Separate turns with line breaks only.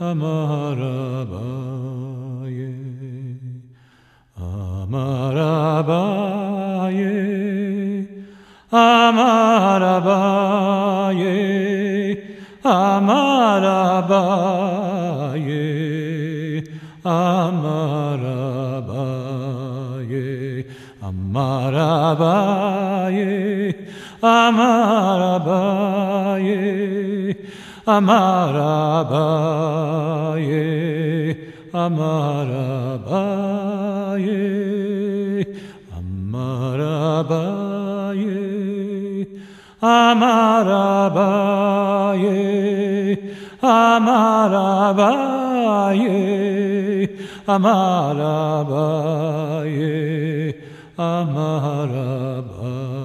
Amarabaye, Amarabaye, Amarabaye, Amarabaye, Amarabaye, Amarabaye, Amarabaye, Amarabaye, Amarabaye, Amarabaye, Amarabaye, Amarabaye, Amarabaye, Amarabaye.